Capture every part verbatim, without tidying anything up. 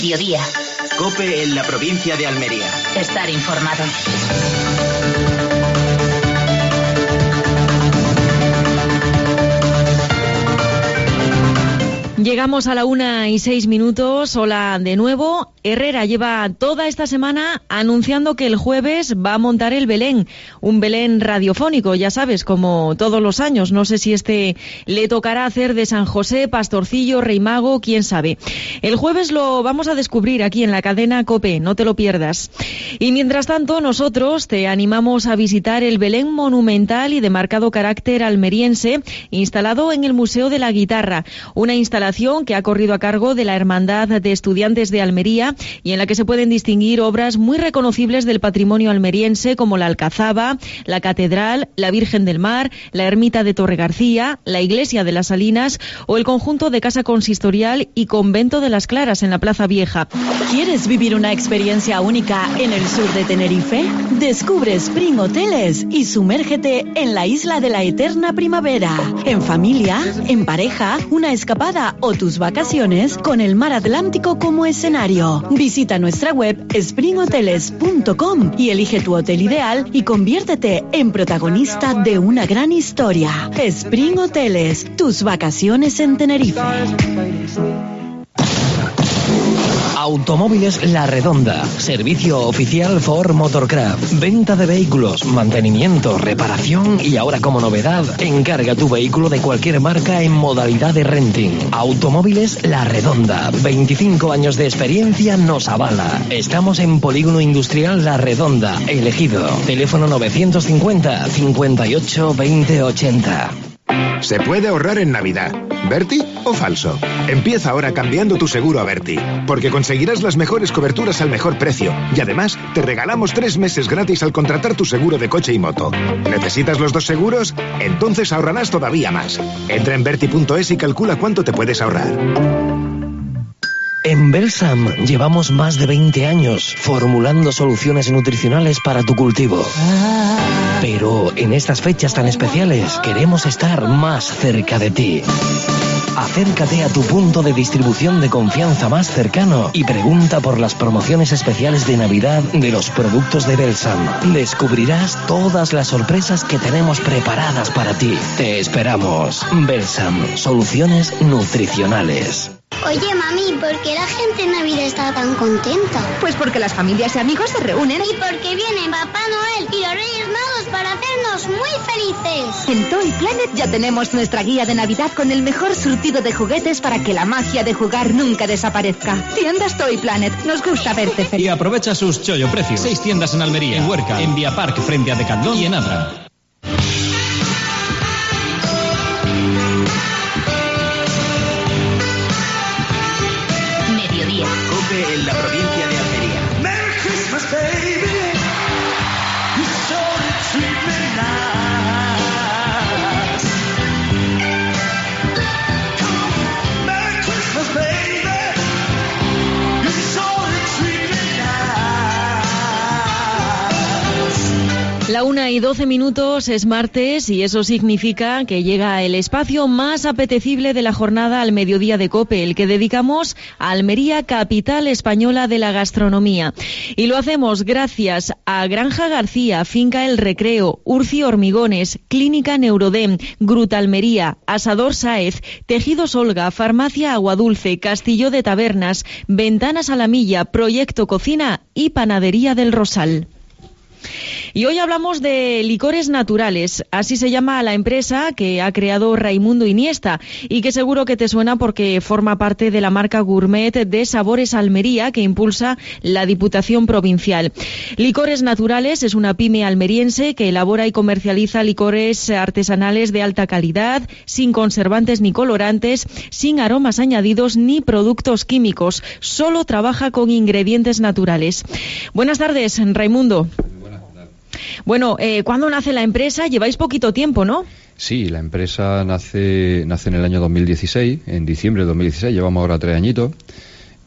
Mediodía. COPE en la provincia de Almería. Estar informado. Llegamos a la una y seis minutos. Hola de nuevo. Herrera lleva toda esta semana anunciando que el jueves va a montar el Belén, un Belén radiofónico, ya sabes, como todos los años. No sé si este le tocará hacer de San José, Pastorcillo, Rey Mago, quién sabe. El jueves lo vamos a descubrir aquí en la cadena COPE, no te lo pierdas. Y mientras tanto, nosotros te animamos a visitar el Belén monumental y de marcado carácter almeriense, instalado en el Museo de la Guitarra, una instalación que ha corrido a cargo de la Hermandad de Estudiantes de Almería y en la que se pueden distinguir obras muy reconocibles del patrimonio almeriense como la Alcazaba, la Catedral, la Virgen del Mar, la Ermita de Torre García, la Iglesia de las Salinas o el conjunto de Casa Consistorial y Convento de las Claras en la Plaza Vieja. ¿Quieres vivir una experiencia única en el sur de Tenerife? Descubre Spring Hoteles y sumérgete en la isla de la eterna primavera. En familia, en pareja, una escapada o tus vacaciones con el mar Atlántico como escenario. Visita nuestra web spring hoteles punto com y elige tu hotel ideal y conviértete en protagonista de una gran historia. Spring Hoteles, tus vacaciones en Tenerife. Automóviles La Redonda, servicio oficial Ford Motorcraft, venta de vehículos, mantenimiento, reparación y ahora como novedad, encarga tu vehículo de cualquier marca en modalidad de renting. Automóviles La Redonda, veinticinco años de experiencia nos avala. Estamos en Polígono Industrial La Redonda, Elegido. Teléfono novecientos cincuenta, cincuenta y ocho, veinte ochenta. Se puede ahorrar en Navidad. ¿Berti o falso? Empieza ahora cambiando tu seguro a Berti, porque conseguirás las mejores coberturas al mejor precio. Y además, te regalamos tres meses gratis al contratar tu seguro de coche y moto. ¿Necesitas los dos seguros? Entonces ahorrarás todavía más. Entra en berti punto es y calcula cuánto te puedes ahorrar. En Belsam llevamos más de veinte años formulando soluciones nutricionales para tu cultivo. Pero en estas fechas tan especiales queremos estar más cerca de ti. Acércate a tu punto de distribución de confianza más cercano y pregunta por las promociones especiales de Navidad de los productos de Belsam. Descubrirás todas las sorpresas que tenemos preparadas para ti. Te esperamos. Belsam, soluciones nutricionales. Oye, mami, ¿por qué la gente en Navidad está tan contenta? Pues porque las familias y amigos se reúnen. Y porque vienen Papá Noel y los Reyes Magos para hacernos muy felices. En Toy Planet ya tenemos nuestra guía de Navidad con el mejor surtido de juguetes para que la magia de jugar nunca desaparezca. Tiendas Toy Planet, nos gusta verte feliz. Y aprovecha sus chollo precios. Seis tiendas en Almería, en Huerca, en Vía Park frente a Decathlon y en Abra. COPE en la provincia de Almería. Merry Christmas, baby. You sure treat me nice. Merry Christmas, baby. You sure treat me nice. La una y doce minutos, es martes y eso significa que llega el espacio más apetecible de la jornada al mediodía de COPE, el que dedicamos a Almería, capital española de la gastronomía. Y lo hacemos gracias a Granja García, Finca El Recreo, Urci Hormigones, Clínica Neurodem, Gruta Almería, Asador Sáez, Tejidos Olga, Farmacia Aguadulce, Castillo de Tabernas, Ventanas a la Milla, Proyecto Cocina y Panadería del Rosal. Y hoy hablamos de licores naturales, así se llama la empresa que ha creado Raimundo Iniesta y que seguro que te suena porque forma parte de la marca gourmet de Sabores Almería que impulsa la Diputación Provincial. Licores Naturales es una pyme almeriense que elabora y comercializa licores artesanales de alta calidad, sin conservantes ni colorantes, sin aromas añadidos ni productos químicos, solo trabaja con ingredientes naturales. Buenas tardes, Raimundo. Bueno, eh, ¿cuándo nace la empresa? Lleváis poquito tiempo, ¿no? Sí, la empresa nace nace en el año dos mil dieciséis, en diciembre de dos mil dieciséis, llevamos ahora tres añitos.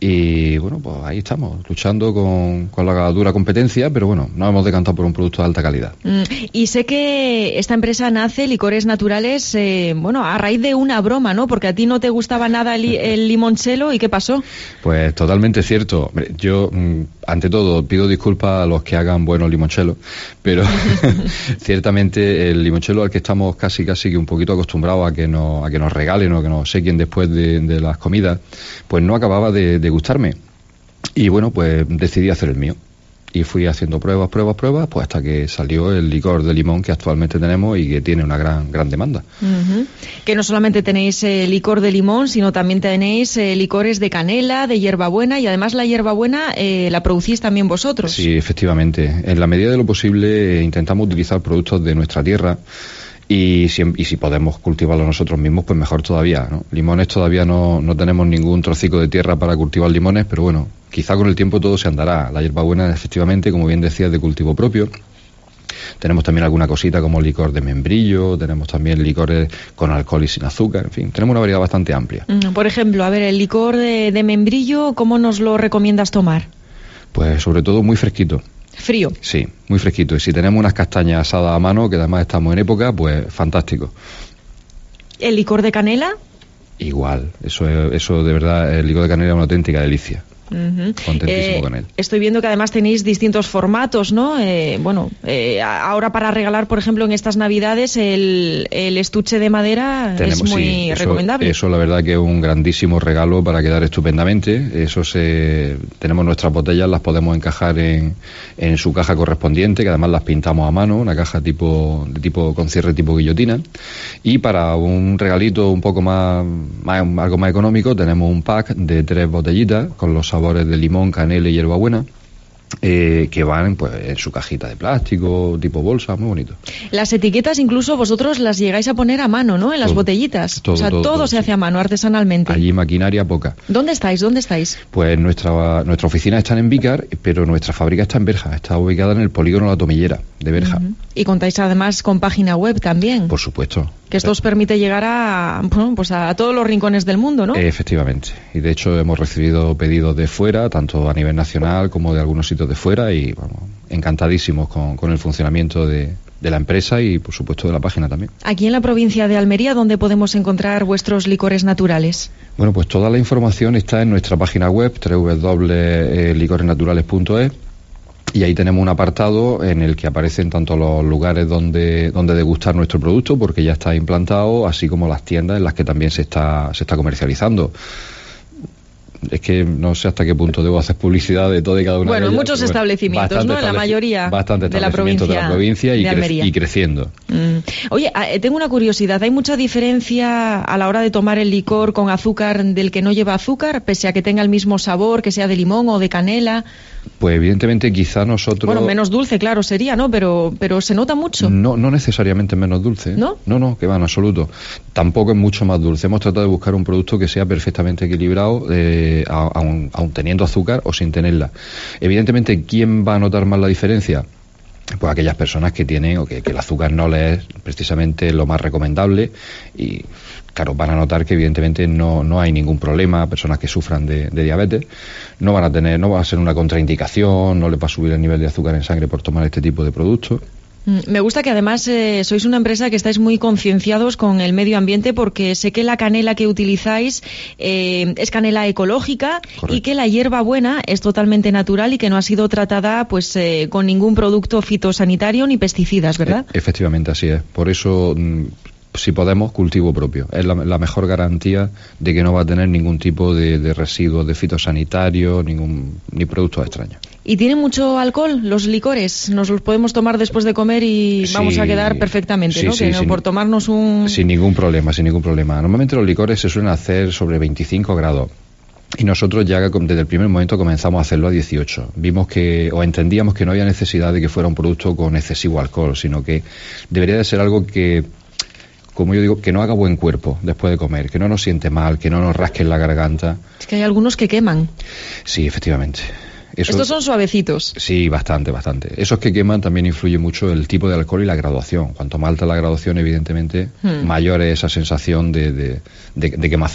Y bueno, pues ahí estamos, luchando con, con la dura competencia, pero bueno, nos hemos decantado por un producto de alta calidad. Mm, y sé que esta empresa nace, Licores Naturales, eh, bueno, a raíz de una broma, ¿no? Porque a ti no te gustaba nada el, el limonchelo, ¿y qué pasó? Pues totalmente cierto. Yo, ante todo, pido disculpas a los que hagan buenos limonchelos, pero ciertamente el limonchelo al que estamos casi casi que un poquito acostumbrados a que nos, a que nos regalen o que nos sequen después de, de las comidas, pues no acababa de, de gustarme. Y bueno, pues decidí hacer el mío. Y fui haciendo pruebas, pruebas, pruebas, pues hasta que salió el licor de limón que actualmente tenemos y que tiene una gran gran demanda. Uh-huh. Que no solamente tenéis eh, licor de limón, sino también tenéis eh, licores de canela, de hierbabuena, y además la hierbabuena eh, la producís también vosotros. Sí, efectivamente. En la medida de lo posible eh, intentamos utilizar productos de nuestra tierra. Y si, y si podemos cultivarlo nosotros mismos, pues mejor todavía, ¿no? Limones todavía no, no tenemos ningún trocico de tierra para cultivar limones, pero bueno, quizá con el tiempo todo se andará. La hierbabuena, efectivamente, como bien decía, es de cultivo propio. Tenemos también alguna cosita como licor de membrillo, tenemos también licores con alcohol y sin azúcar, en fin, tenemos una variedad bastante amplia. Por ejemplo, a ver, el licor de, de membrillo, ¿cómo nos lo recomiendas tomar? Pues sobre todo muy fresquito. Frío. Sí, muy fresquito. Y si tenemos unas castañas asadas a mano, que además estamos en época, pues fantástico. ¿El licor de canela? Igual. Eso, es, eso de verdad, el licor de canela es una auténtica delicia. Uh-huh. Contentísimo eh, con él. Estoy viendo que además tenéis distintos formatos, ¿no? Eh, bueno, eh, ahora para regalar, por ejemplo, en estas Navidades, el, el estuche de madera Tenemos, es muy sí, eso, recomendable. Eso, la verdad, que es un grandísimo regalo para quedar estupendamente. Eso se, tenemos nuestras botellas, las podemos encajar en, en su caja correspondiente, que además las pintamos a mano, una caja tipo, de tipo con cierre tipo guillotina. Y para un regalito un poco más, más algo más económico, tenemos un pack de tres botellitas con los sabores de limón, canela y hierbabuena, eh, que van pues en su cajita de plástico, tipo bolsa, muy bonito. Las etiquetas incluso vosotros las llegáis a poner a mano, ¿no? En las todo, botellitas. Todo, o sea, todo, todo, todo se sí. hace a mano, artesanalmente. Allí maquinaria poca. ¿Dónde estáis? ¿Dónde estáis? Pues nuestra nuestra oficina está en Vícar, pero nuestra fábrica está en Berja, está ubicada en el polígono La Tomillera de Berja. Uh-huh. Y contáis además con página web también. Por supuesto. Que esto os permite llegar a, bueno, pues a todos los rincones del mundo, ¿no? Efectivamente. Y de hecho hemos recibido pedidos de fuera, tanto a nivel nacional como de algunos sitios de fuera, y bueno, encantadísimos con, con el funcionamiento de, de la empresa y por supuesto de la página también. Aquí en la provincia de Almería, ¿dónde podemos encontrar vuestros licores naturales? Bueno, pues toda la información está en nuestra página web, doble u doble u doble u punto licores naturales punto es. Y ahí tenemos un apartado en el que aparecen tanto los lugares donde, donde degustar nuestro producto, porque ya está implantado, así como las tiendas en las que también se está, se está comercializando. Es que no sé hasta qué punto debo hacer publicidad de todo y cada una bueno, de ellas. muchos establecimientos, ¿no? En la mayoría bastante de la provincia, de la provincia y, de Almería. cre- y creciendo. Mm. Oye, tengo una curiosidad. ¿Hay mucha diferencia a la hora de tomar el licor con azúcar del que no lleva azúcar, pese a que tenga el mismo sabor, que sea de limón o de canela? Pues evidentemente quizá nosotros... Bueno, menos dulce, claro, sería, ¿no? Pero pero se nota mucho. No, no necesariamente menos dulce. ¿No? No, no, que va, en absoluto. Tampoco es mucho más dulce. Hemos tratado de buscar un producto que sea perfectamente equilibrado, eh, aun, aun teniendo azúcar o sin tenerla. Evidentemente, ¿quién va a notar más la diferencia? Pues aquellas personas que tienen o que, que el azúcar no les es precisamente lo más recomendable y claro, van a notar que evidentemente no, no hay ningún problema. Personas que sufran de, de diabetes no van a tener, no va a ser una contraindicación, no les va a subir el nivel de azúcar en sangre por tomar este tipo de productos. Me gusta que además eh, sois una empresa que estáis muy concienciados con el medio ambiente, porque sé que la canela que utilizáis eh, es canela ecológica. Correcto. Y que la hierbabuena es totalmente natural y que no ha sido tratada pues eh, con ningún producto fitosanitario ni pesticidas, ¿verdad? E- efectivamente, así es. Por eso, si podemos, cultivo propio. Es la, la mejor garantía de que no va a tener ningún tipo de, de residuos de fitosanitario, ningún ni productos extraños. ¿Y tienen mucho alcohol los licores? ¿Nos los podemos tomar después de comer y sí, vamos a quedar perfectamente, sí, ¿no? Sí, que no sin, por tomarnos un... Sin ningún problema, sin ningún problema. Normalmente los licores se suelen hacer sobre veinticinco grados. Y nosotros ya desde el primer momento comenzamos a hacerlo a dieciocho. Vimos que, o entendíamos que no había necesidad de que fuera un producto con excesivo alcohol, sino que debería de ser algo que, como yo digo, que no haga buen cuerpo después de comer, que no nos siente mal, que no nos rasque en la garganta. Es que hay algunos que queman. Sí, efectivamente. Eso, Estos son suavecitos. Sí, bastante, bastante. Esos que queman también influye mucho el tipo de alcohol y la graduación. Cuanto más alta la graduación, evidentemente, hmm. mayor es esa sensación de, de, de, de quemazón.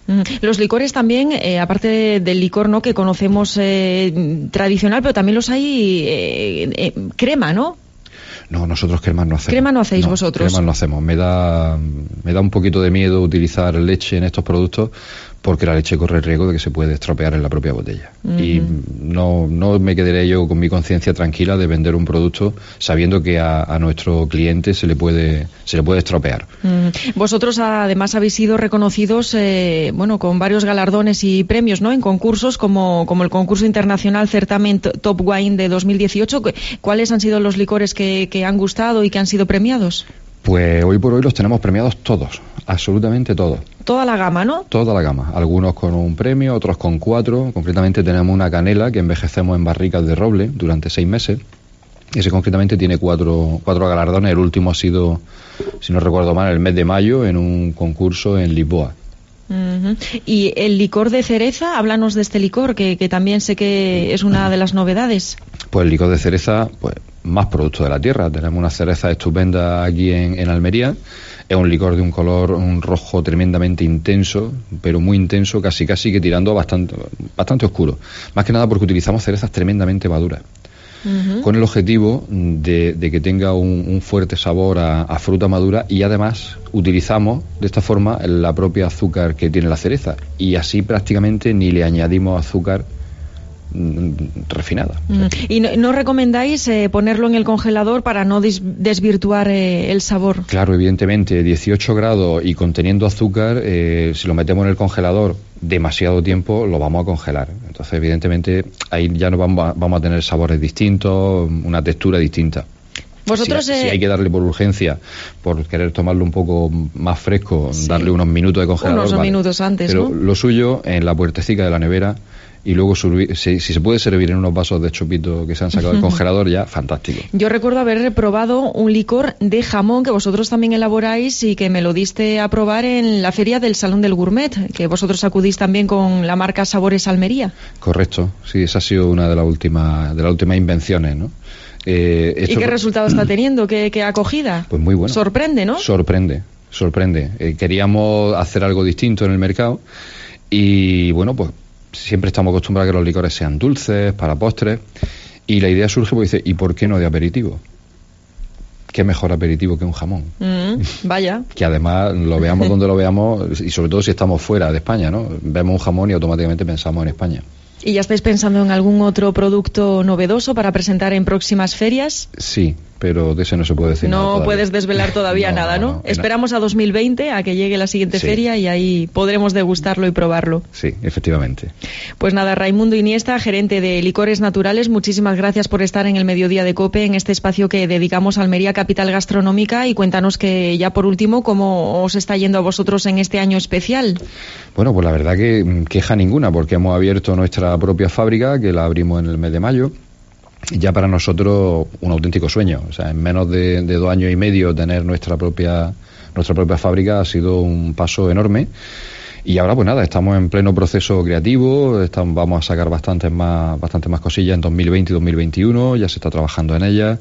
Los licores también, eh, aparte del licor, ¿no?, que conocemos eh, tradicional, pero también los hay eh, eh, crema, ¿no? No, nosotros crema no hacemos. ¿Crema no hacéis no, vosotros? Crema no hacemos. Me da, me da un poquito de miedo utilizar leche en estos productos porque la leche corre el riesgo de que se puede estropear en la propia botella. Uh-huh. Y no, no me quedaré yo con mi conciencia tranquila de vender un producto sabiendo que a, a nuestro cliente se le puede, se le puede estropear. Uh-huh. Vosotros además habéis sido reconocidos eh, bueno, con varios galardones y premios, ¿no?, en concursos como, como el concurso internacional Certamen Top Wine de dos mil dieciocho. ¿Cuáles han sido los licores que, que han gustado y que han sido premiados? Pues hoy por hoy los tenemos premiados todos, absolutamente todos. Toda la gama, ¿no? Toda la gama, algunos con un premio, otros con cuatro. Concretamente tenemos una canela que envejecemos en barricas de roble durante seis meses. Ese concretamente tiene cuatro, cuatro galardones. El último ha sido, si no recuerdo mal, el mes de mayo en un concurso en Lisboa. Uh-huh. Y el licor de cereza, háblanos de este licor, que, que también sé que es una de las novedades. Pues el licor de cereza, pues más producto de la tierra. Tenemos una cereza estupenda aquí en, en Almería. Es un licor de un color, un rojo tremendamente intenso, pero muy intenso, casi casi que tirando bastante, bastante oscuro. Más que nada porque utilizamos cerezas tremendamente maduras. Uh-huh. Con el objetivo de, de que tenga un, un fuerte sabor a, a fruta madura, y además utilizamos de esta forma la propia azúcar que tiene la cereza, y así prácticamente ni le añadimos azúcar refinada. Mm. ¿Y no, no recomendáis eh, ponerlo en el congelador para no des, desvirtuar eh, el sabor? Claro, evidentemente, dieciocho grados y conteniendo azúcar, eh, si lo metemos en el congelador demasiado tiempo, lo vamos a congelar. Entonces, evidentemente, ahí ya no vamos a, vamos a tener sabores distintos, una textura distinta. Vosotros, si, eh... si hay que darle por urgencia, por querer tomarlo un poco más fresco, sí, darle unos minutos de congelador. Unos vale. minutos antes, Pero ¿no? Lo suyo, en la puertecica de la nevera, y luego servir, si, si se puede servir en unos vasos de chupito que se han sacado del congelador, ya fantástico. Yo recuerdo haber probado un licor de jamón que vosotros también elaboráis y que me lo diste a probar en la feria del Salón del Gourmet, que vosotros acudís también con la marca Sabores Almería. Correcto, sí, esa ha sido una de las últimas de las últimas invenciones, ¿no? Eh, esto... ¿Y qué resultado está teniendo? ¿Qué, qué acogida? Pues muy bueno. Sorprende, ¿no? Sorprende, sorprende. Eh, queríamos hacer algo distinto en el mercado y, bueno, pues siempre estamos acostumbrados a que los licores sean dulces, para postres, y la idea surge porque dice, ¿y por qué no de aperitivo? ¿Qué mejor aperitivo que un jamón? Mm, vaya. Que además lo veamos donde lo veamos, y sobre todo si estamos fuera de España, ¿no? Vemos un jamón y automáticamente pensamos en España. ¿Y ya estáis pensando en algún otro producto novedoso para presentar en próximas ferias? Sí, pero de ese no se puede decir no nada. No puedes desvelar todavía no, nada, ¿no? no, no Esperamos a dos mil veinte, a que llegue la siguiente sí. feria, y ahí podremos degustarlo y probarlo. Sí, efectivamente. Pues nada, Raimundo Iniesta, gerente de Licores Naturales, muchísimas gracias por estar en el Mediodía de COPE, en este espacio que dedicamos a Almería, capital gastronómica, y cuéntanos que ya por último, ¿cómo os está yendo a vosotros en este año especial? Bueno, pues la verdad que queja ninguna, porque hemos abierto nuestra propia fábrica, que la abrimos en el mes de mayo. Ya para nosotros un auténtico sueño. O sea, en menos de, de dos años y medio tener nuestra propia nuestra propia fábrica ha sido un paso enorme. Y ahora pues nada, estamos en pleno proceso creativo, estamos, vamos a sacar bastantes más bastantes más cosillas en dos mil veinte y dos mil veintiuno, ya se está trabajando en ellas.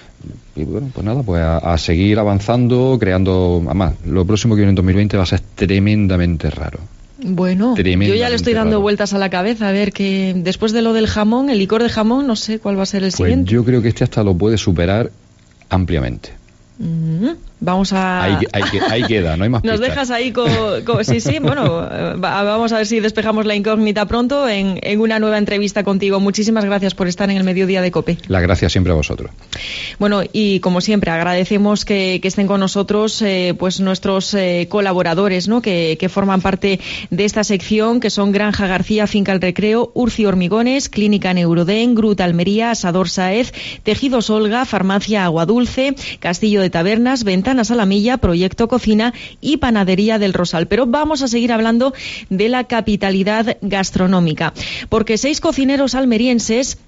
Y bueno, pues nada, pues a, a seguir avanzando, creando. Además, lo próximo que viene en dos mil veinte va a ser tremendamente raro. Bueno, yo ya le estoy dando raro. vueltas a la cabeza, a ver que después de lo del jamón, el licor de jamón, no sé cuál va a ser el pues siguiente. Yo creo que este hasta lo puede superar ampliamente. Mm-hmm. Vamos a... Ahí, ahí, ahí queda, no hay más pistas. Nos dejas ahí con... con... Sí, sí, bueno, vamos a ver si despejamos la incógnita pronto en, en una nueva entrevista contigo. Muchísimas gracias por estar en el Mediodía de COPE. La gracia siempre a vosotros. Bueno, y como siempre, agradecemos que, que estén con nosotros eh, pues nuestros eh, colaboradores, ¿no? Que, que forman parte de esta sección, que son Granja García, Finca El Recreo, Urci Hormigones, Clínica Neuroden, Gruta Almería, Asador Saez, Tejidos Olga, Farmacia Agua Dulce, Castillo de Tabernas, Ventanas a la Milla, Proyecto Cocina y Panadería del Rosal. Pero vamos a seguir hablando de la capitalidad gastronómica, porque seis cocineros almerienses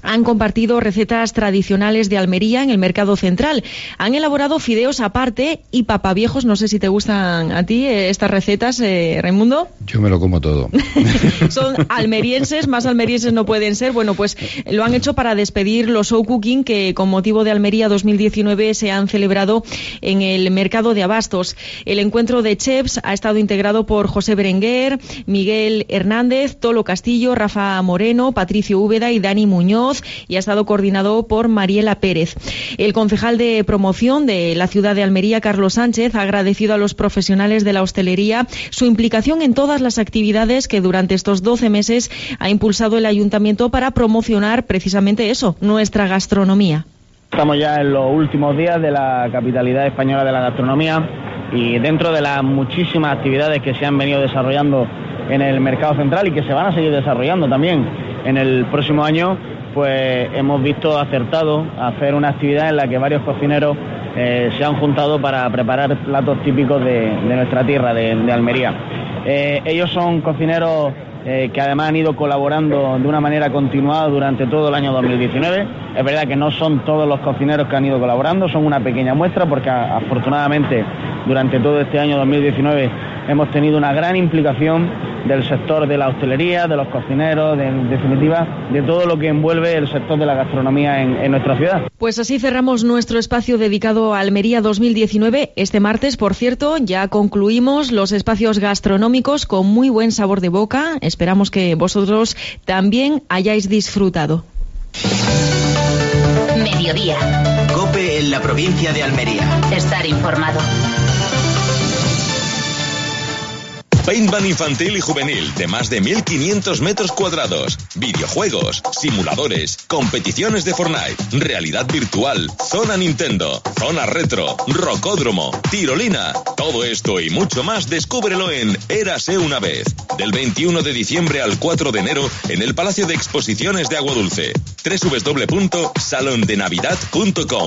han compartido recetas tradicionales de Almería en el Mercado Central. Han elaborado fideos aparte y papaviejos. No sé si te gustan a ti eh, estas recetas, eh, Raimundo. Yo me lo como todo. Son almerienses, más almerienses no pueden ser. Bueno, pues lo han hecho para despedir los Show Cooking que con motivo de Almería dos mil diecinueve se han celebrado en el Mercado de Abastos. El encuentro de chefs ha estado integrado por José Berenguer, Miguel Hernández, Tolo Castillo, Rafa Moreno, Patricio Úbeda y Dani Muñoz, y ha estado coordinado por Mariela Pérez. El concejal de promoción de la ciudad de Almería, Carlos Sánchez, ha agradecido a los profesionales de la hostelería su implicación en todas las actividades que durante estos doce meses ha impulsado el ayuntamiento para promocionar precisamente eso, nuestra gastronomía. Estamos ya en los últimos días de la capitalidad española de la gastronomía y dentro de las muchísimas actividades que se han venido desarrollando en el Mercado Central y que se van a seguir desarrollando también en el próximo año, pues hemos visto acertado hacer una actividad en la que varios cocineros eh, se han juntado para preparar platos típicos de, de nuestra tierra, de, de Almería. Eh, ellos son cocineros eh, que además han ido colaborando de una manera continuada durante todo el año dos mil diecinueve. Es verdad que no son todos los cocineros que han ido colaborando, son una pequeña muestra porque a, afortunadamente durante todo este año dos mil diecinueve hemos tenido una gran implicación del sector de la hostelería, de los cocineros, de, en definitiva, de todo lo que envuelve el sector de la gastronomía en, en nuestra ciudad. Pues así cerramos nuestro espacio dedicado a Almería dos mil diecinueve. Este martes, por cierto, ya concluimos los espacios gastronómicos con muy buen sabor de boca. Esperamos que vosotros también hayáis disfrutado. Mediodía. COPE en la provincia de Almería. Estar informado. Paintball infantil y juvenil de más de mil quinientos metros cuadrados, videojuegos, simuladores, competiciones de Fortnite, realidad virtual, zona Nintendo, zona retro, rocódromo, tirolina. Todo esto y mucho más descúbrelo en Érase una vez, del veintiuno de diciembre al cuatro de enero en el Palacio de Exposiciones de Aguadulce. doble u doble u doble u punto salón de navidad punto com.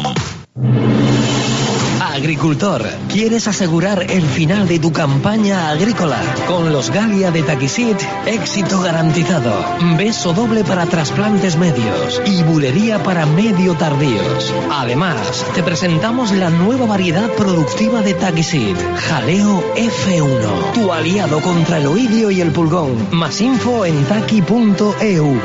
Agricultor, ¿quieres asegurar el final de tu campaña agrícola? Con los Galia de Taquisit, éxito garantizado. Beso doble para trasplantes medios y bulería para medio tardíos. Además, te presentamos la nueva variedad productiva de Taquisit, Jaleo F uno, tu aliado contra el oidio y el pulgón. Más info en taqui punto e u.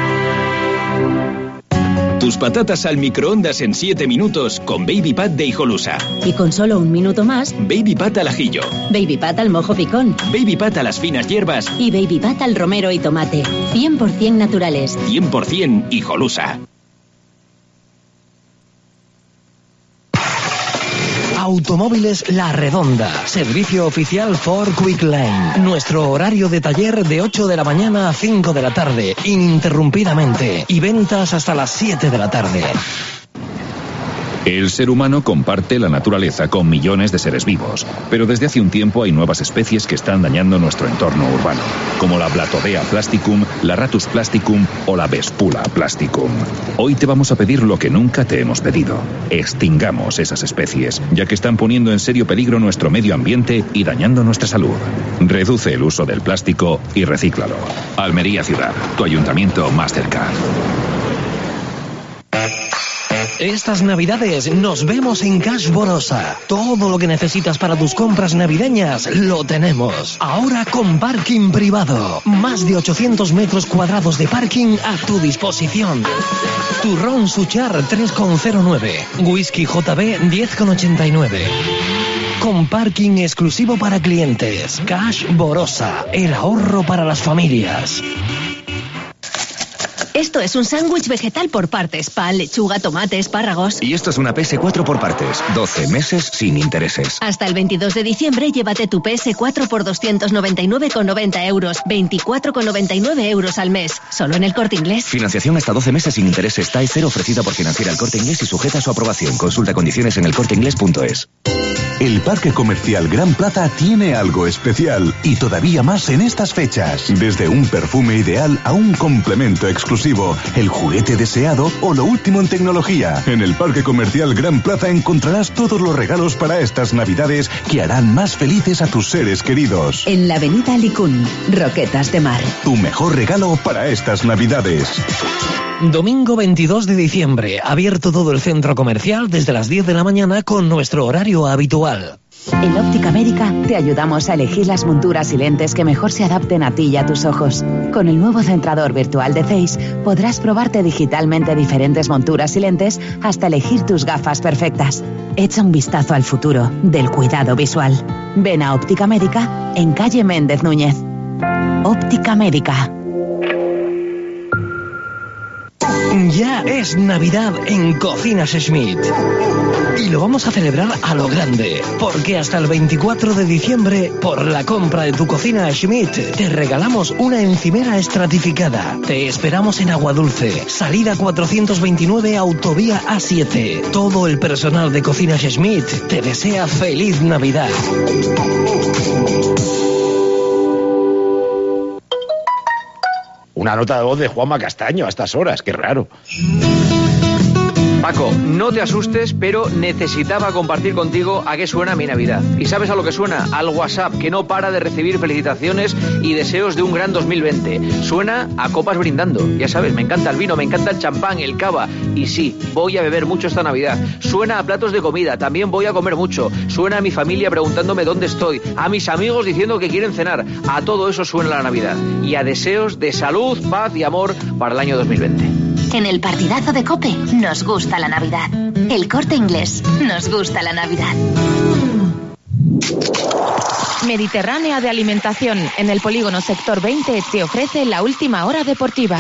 Tus patatas al microondas en siete minutos con Baby Pat de Hijolusa. Y con solo un minuto más, Baby Pat al ajillo. Baby Pat al mojo picón. Baby Pat a las finas hierbas. Y Baby Pat al romero y tomate. cien por ciento naturales. cien por ciento Hijolusa. Automóviles La Redonda. Servicio oficial Ford Quick Lane. Nuestro horario de taller de ocho de la mañana a cinco de la tarde, ininterrumpidamente. Y ventas hasta las siete de la tarde. El ser humano comparte la naturaleza con millones de seres vivos, pero desde hace un tiempo hay nuevas especies que están dañando nuestro entorno urbano, como la Blatodea plasticum, la Ratus plasticum o la Vespula plasticum. Hoy te vamos a pedir lo que nunca te hemos pedido: extingamos esas especies, ya que están poniendo en serio peligro nuestro medio ambiente y dañando nuestra salud. Reduce el uso del plástico y recíclalo. Almería Ciudad, tu ayuntamiento más cerca. Estas navidades nos vemos en Cash Borosa. Todo lo que necesitas para tus compras navideñas lo tenemos. Ahora con parking privado. Más de ochocientos metros cuadrados de parking a tu disposición. Turrón Suchar tres coma cero nueve. Whisky J B diez coma ochenta y nueve. Con parking exclusivo para clientes. Cash Borosa. El ahorro para las familias. Esto es un sándwich vegetal por partes. Pan, lechuga, tomate, espárragos. Y esto es una P S cuatro por partes. doce meses sin intereses. Hasta el veintidós de diciembre llévate tu P S cuatro por doscientos noventa y nueve con noventa euros. veinticuatro con noventa y nueve euros al mes. Solo en el Corte Inglés. Financiación hasta doce meses sin intereses. T A E cero ofrecida por Financiera El Corte Inglés y sujeta a su aprobación. Consulta condiciones en el corte inglés punto es. El Parque Comercial Gran Plaza tiene algo especial y todavía más en estas fechas. Desde un perfume ideal a un complemento exclusivo, el juguete deseado o lo último en tecnología. En el Parque Comercial Gran Plaza encontrarás todos los regalos para estas Navidades que harán más felices a tus seres queridos. En la avenida Licún, Roquetas de Mar. Tu mejor regalo para estas Navidades. Domingo veintidós de diciembre, abierto todo el centro comercial desde las diez de la mañana con nuestro horario habitual. En Óptica América te ayudamos a elegir las monturas y lentes que mejor se adapten a ti y a tus ojos. Con el nuevo centrador virtual de Zeiss podrás probarte digitalmente diferentes monturas y lentes hasta elegir tus gafas perfectas. Echa un vistazo al futuro del cuidado visual. Ven a Óptica América en calle Méndez Núñez. Óptica América. Ya es Navidad en Cocinas Schmidt. Y lo vamos a celebrar a lo grande, porque hasta el veinticuatro de diciembre, por la compra de tu cocina Schmidt, te regalamos una encimera estratificada. Te esperamos en Aguadulce, salida cuatrocientos veintinueve, autovía A siete. Todo el personal de Cocinas Schmidt te desea feliz Navidad. Una nota de voz de Juanma Castaño a estas horas, qué raro. Paco, no te asustes, pero necesitaba compartir contigo a qué suena mi Navidad. ¿Y sabes a lo que suena? Al WhatsApp, que no para de recibir felicitaciones y deseos de un gran dos mil veinte. Suena a copas brindando. Ya sabes, me encanta el vino, me encanta el champán, el cava. Y sí, voy a beber mucho esta Navidad. Suena a platos de comida, también voy a comer mucho. Suena a mi familia preguntándome dónde estoy. A mis amigos diciendo que quieren cenar. A todo eso suena la Navidad. Y a deseos de salud, paz y amor para el año dos mil veinte. En el partidazo de COPE nos gusta la Navidad. El Corte Inglés nos gusta la Navidad. Mediterránea de Alimentación, en el polígono sector veinte, te ofrece la última hora deportiva.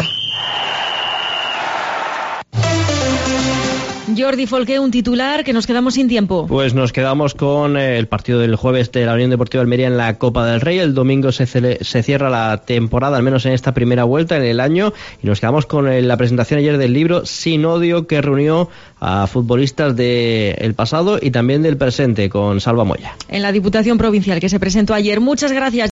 Jordi Folqué, un titular que nos quedamos sin tiempo. Pues nos quedamos con el partido del jueves de la Unión Deportiva Almería en la Copa del Rey. El domingo se, cele- se cierra la temporada, al menos en esta primera vuelta en el año, y nos quedamos con el, la presentación ayer del libro Sin Odio, que reunió a futbolistas del pasado y también del presente con Salva Moya. En la Diputación Provincial, que se presentó ayer. Muchas gracias.